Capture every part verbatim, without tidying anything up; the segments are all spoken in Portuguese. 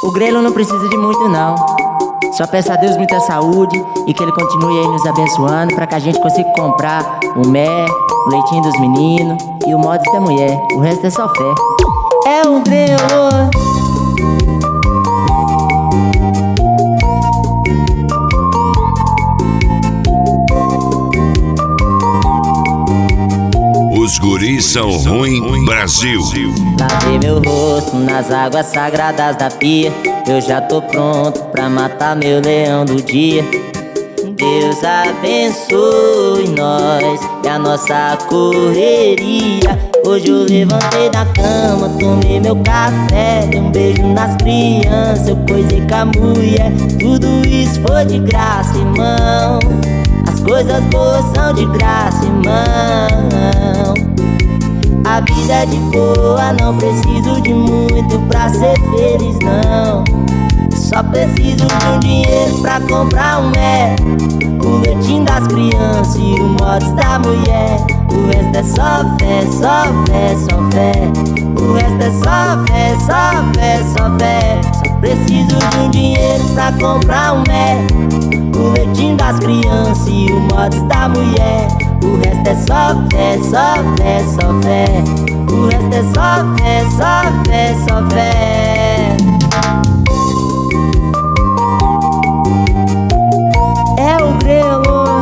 O grelo não precisa de muito não. Só peço a Deus muita saúde e que Ele continue aí nos abençoando, pra que a gente consiga comprar o mé, o leitinho dos meninos e o mods da mulher. O resto é só fé. É o grelo. Os guris são ruim, Brasil. Lavei meu rosto nas águas sagradas da pia. Eu já tô pronto pra matar meu leão do dia. Deus abençoe nós e a nossa correria. Hoje eu levantei da cama, tomei meu café, dei um beijo nas crianças, eu coisei com a mulher. Tudo isso foi de graça, irmão. As coisas boas são de graça, irmão. A vida é de boa, não preciso de muito pra ser feliz, não. Só preciso de um dinheiro pra comprar um mé, o leitinho das crianças e o mods da mulher. O resto é só fé, só fé, só fé. O resto é só fé, só fé, só fé. Só preciso de um dinheiro pra comprar um mé, o leitinho das crianças e o mods da mulher. O resto é só fé, só fé, só fé. O resto é só fé, só fé, só fé. É o grelo.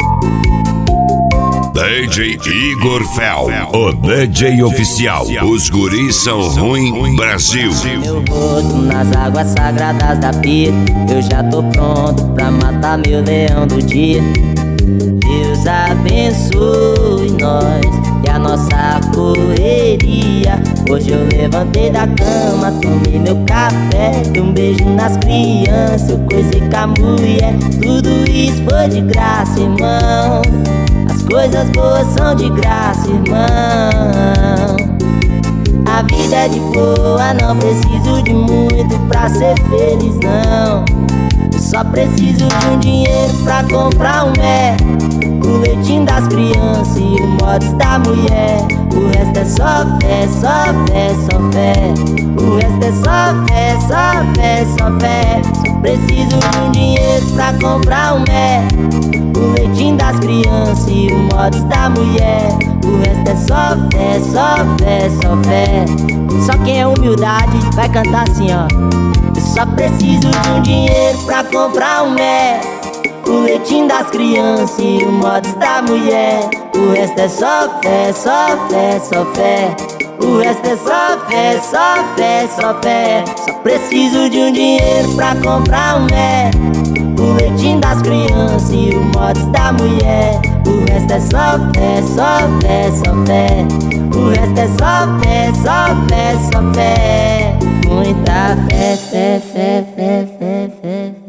D J Igor Fel, o D J oficial. Os guris são ruim, Brasil. Meu rosto nas águas sagradas da pia. Eu já tô pronto pra matar meu leão do dia. Deus abençoe nós e a nossa correria. Hoje eu levantei da cama, tomei meu café, dei um beijo nas crianças, eu coisei com a mulher. Tudo isso foi de graça, irmão. As coisas boas são de graça, irmão. A vida é de boa, não preciso de muito pra ser feliz, não. Só preciso de um dinheiro pra comprar um mé, o leitinho das crianças e o mods da mulher. O resto é só fé, só fé, só fé. O resto é só fé, só fé, só fé. Só preciso de um dinheiro pra comprar um mé, o leitinho das crianças e o mods da mulher. O resto é só fé, só fé, só fé. Só quem é humildade vai cantar assim, ó. Eu só preciso de um dinheiro pra comprar um mé, o leitinho das crianças e o mods da mulher. O resto é só fé, só fé, só fé. O resto é só fé, só fé, só fé. Só preciso de um dinheiro pra comprar um mé, o leitinho das crianças e o mods da mulher. O resto é só fé, só fé, só fé. O resto é só fé, só fé, só fé. Muita fé, fé, fé, fé, fé, fé.